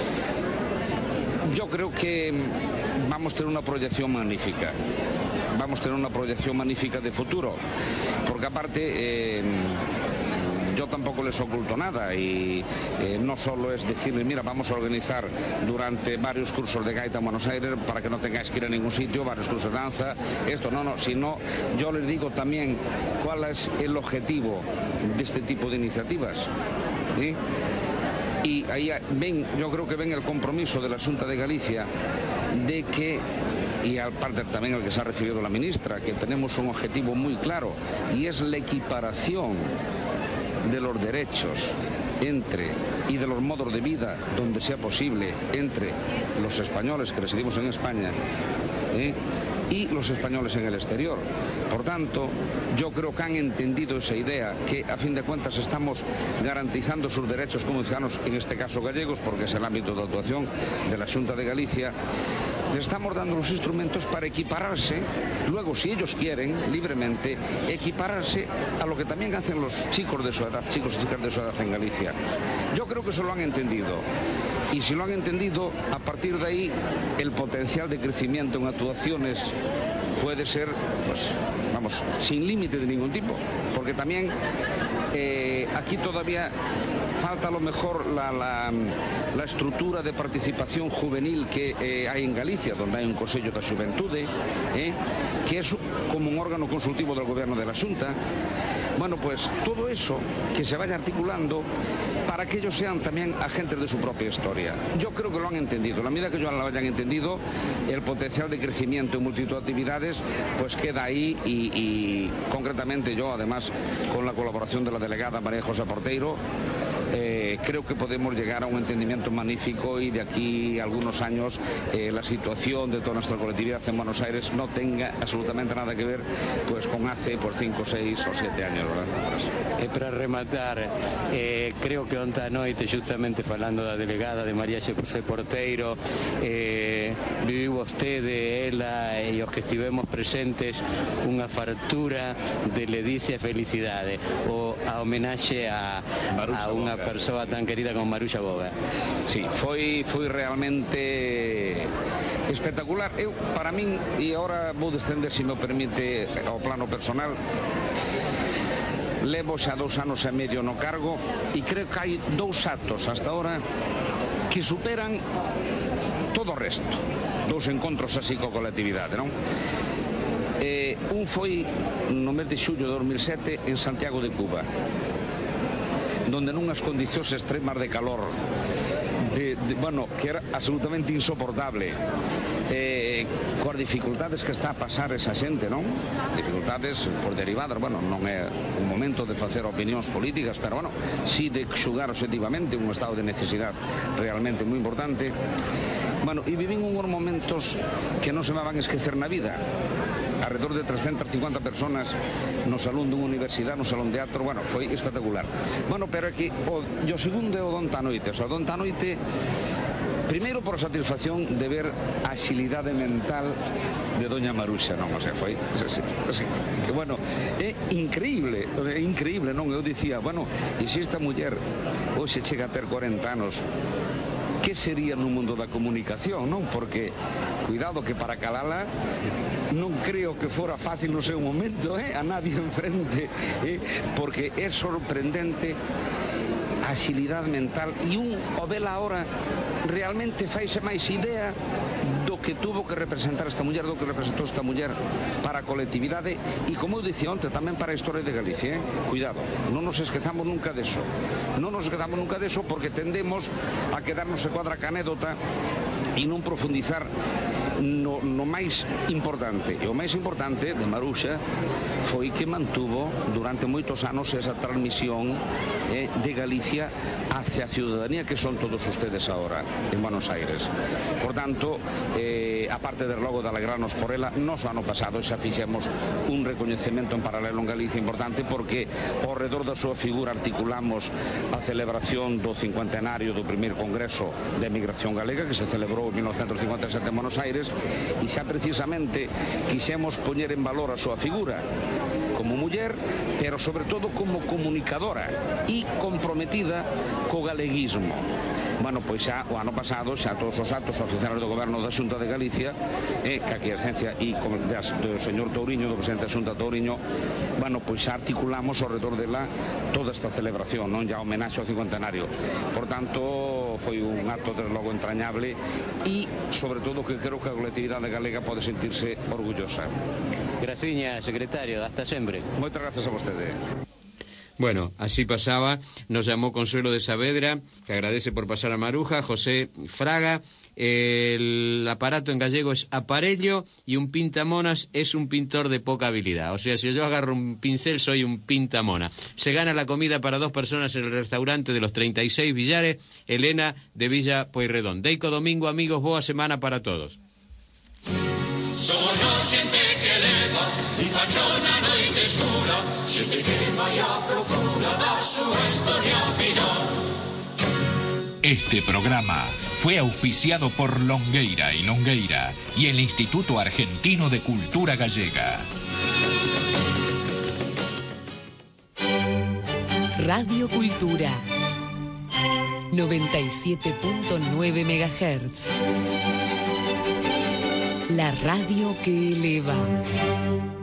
Speaker 11: Yo creo que vamos a tener una proyección magnífica. Vamos a tener una proyección magnífica de futuro, porque aparte yo tampoco les oculto nada, y no solo es decirles, mira, vamos a organizar durante varios cursos de gaita en Buenos Aires para que no tengáis que ir a ningún sitio, varios cursos de danza, esto no, sino yo les digo también cuál es el objetivo de este tipo de iniciativas, ¿sí? Y ahí yo creo que ven el compromiso de la Xunta de Galicia de que, y aparte también al que se ha referido la ministra, que tenemos un objetivo muy claro, y es la equiparación de los derechos y de los modos de vida, donde sea posible, entre los españoles que residimos en España y los españoles en el exterior. Por tanto, yo creo que han entendido esa idea, que a fin de cuentas estamos garantizando sus derechos como ciudadanos, en este caso gallegos, porque es el ámbito de actuación de la Xunta de Galicia. Les estamos dando los instrumentos para equipararse, luego si ellos quieren, libremente, equipararse a lo que también hacen los chicos de su edad, chicos y chicas de su edad en Galicia. Yo creo que eso lo han entendido. Y si lo han entendido, a partir de ahí el potencial de crecimiento en actuaciones puede ser, sin límite de ningún tipo, porque también aquí todavía falta a lo mejor la estructura de participación juvenil que hay en Galicia, donde hay un Consello da Xuventude, que es como un órgano consultivo del Gobierno de la Xunta. Bueno, pues todo eso que se vaya articulando para que ellos sean también agentes de su propia historia. Yo creo que lo han entendido. En la medida que ellos lo hayan entendido, el potencial de crecimiento en multitud de actividades pues queda ahí y concretamente yo, además, con la colaboración de la delegada María José Porteiro, creo que podemos llegar a un entendimiento magnífico y de aquí a algunos años la situación de toda nuestra colectividad en Buenos Aires no tenga absolutamente nada que ver pues con hace por 5, 6 o 7 años, ¿verdad?
Speaker 10: Para rematar, creo que ontem noite, justamente falando da delegada de María José Porteiro, viviu vostede, ela e os que estivemos presentes unha fartura de ledicia e felicidade, a homenaxe a unha persoa tan querida como Maruxa Boga.
Speaker 11: Sí, foi realmente espectacular. Eu, para min, e agora vou descender, se me permite, ao plano personal, levo xa 2 anos e medio no cargo e creo que hai 2 actos hasta ahora que superan todo o resto. 2 encontros así coa colectividade, non? Un foi no mes de xullo de 2007 en Santiago de Cuba, donde nunhas condicións extremas de calor, bueno, que era absolutamente insoportable, coas dificultades que está a pasar esa xente, non? Dificultades por derivadas, bueno, non é un momento de facer opinións políticas, pero, bueno, sí de xugar objetivamente un estado de necesidade realmente moi importante. Bueno, e vivín uns momentos que non se me van a esquecer na vida. Alrededor de 350 personas no salón dunha universidade, no salón de teatro, bueno, foi espectacular. Bueno, pero aquí, o segundo é o donta noite, o sea, donta noite, primeiro por satisfacción de ver a axilidade mental de doña Maruxa, non? O sea, foi, que bueno, é increíble, non? Eu dicía, bueno, e se esta muller hoxe chega a ter 40 anos, que sería no mundo da comunicación, non? Porque, cuidado, que para calala non creo que fora fácil no seu momento, a nadie enfrente, porque é sorprendente a axilidade mental e o vela ahora realmente faise máis idea do que tuvo que representar esta muller, do que representou esta muller para a colectividade e, como eu dicía onte, tamén para a historia de Galicia, Cuidado, non nos esquezamos nunca deso. Non nos esquezamos nunca deso porque tendemos a quedarnos se cuadra ca anécdota e non profundizar no máis importante. E o máis importante de Maruxa foi que mantuvo durante moitos anos esa transmisión de Galicia hacia a ciudadanía que son todos ustedes ahora en Buenos Aires. Por tanto, aparte de logo de alegrarnos por ela, nos ano pasado xa fixemos un recoñecemento en paralelo en Galicia importante porque ao redor da súa figura articulamos a celebración do 50enario do primeiro Congreso de Emigración Galega que se celebrou en 1957 en Buenos Aires e xa precisamente quixemos poñer en valor a súa figura como muller, pero sobre todo como comunicadora e comprometida co galeguismo. Bueno, pois xa o ano pasado, xa todos os actos oficiales do Goberno da Xunta de Galicia, que a quiesencia e do señor Touriño, do presidente da Xunta Touriño, bueno, pois xa articulamos ao redor dela toda esta celebración, non ya homenaxe ao 50enario. Por tanto, foi un acto desde logo entrañable e, sobre todo, que creo que a colectividade galega pode sentirse orgullosa.
Speaker 10: Graciña, secretario, hasta sempre.
Speaker 11: Moitas gracias a vostede.
Speaker 2: Bueno, así pasaba, nos llamó Consuelo de Saavedra, que agradece por pasar a Maruja, José Fraga, el aparato en gallego es aparello y un pintamonas es un pintor de poca habilidad, o sea, si yo agarro un pincel soy un pintamona. Se gana la comida para 2 personas en el restaurante de los 36 Villares, Elena de Villa Pueyrredón. Deico domingo, amigos, boa semana para todos.
Speaker 9: Somos nós xente que leva un fachón na noite escura, xente que vai a procura da súa historia mirar.
Speaker 7: Este programa fue auspiciado por Longueira y Longueira y el Instituto Argentino de Cultura Gallega.
Speaker 1: Radio Cultura 97.9 MHz. La radio que eleva.